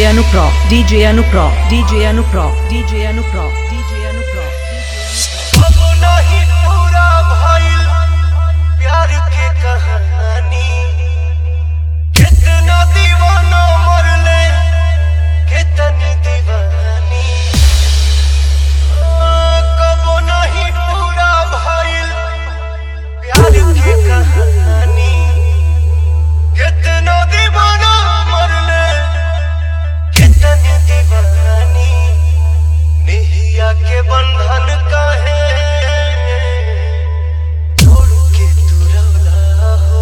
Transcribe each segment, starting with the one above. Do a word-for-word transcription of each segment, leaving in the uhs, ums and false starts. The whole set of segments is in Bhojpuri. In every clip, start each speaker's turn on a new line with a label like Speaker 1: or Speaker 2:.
Speaker 1: Anupro, DJ Anupro, DJ Anupro, DJ Anupro, DJ Anupro.
Speaker 2: अब नहीं पूरा भइल प्यार के कहानी, कितना दीवाना मरले कितनी दीवानी। कब नहीं पूरा भइल प्यार के कहानी, कितना दीवाना मरले कितनी दीवानी। निहिया के बंधन काहे छोड़ के तू रौला हो,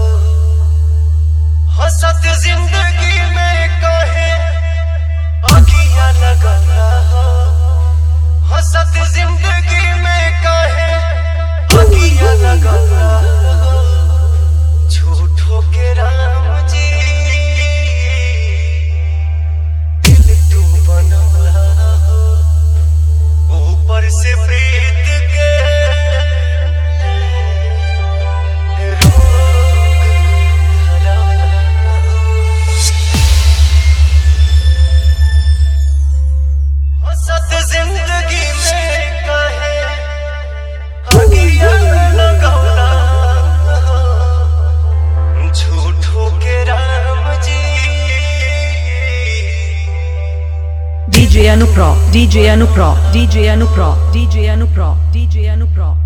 Speaker 2: हंसत जिंदगी में काहे आगिया लगा हो, हंसत जिंदगी में काहे आगिया लगा हो। झूठो के राम जी दिल तू बनौला हो, ऊपर से प्रीत के रोग धरा हो। हंसत जिंदगी में काहे आगिया लगौला हो, झूठो के Ram ji.
Speaker 1: DJ Anupro, DJ Anupro, DJ Anupro, DJ Anupro, DJ Anupro.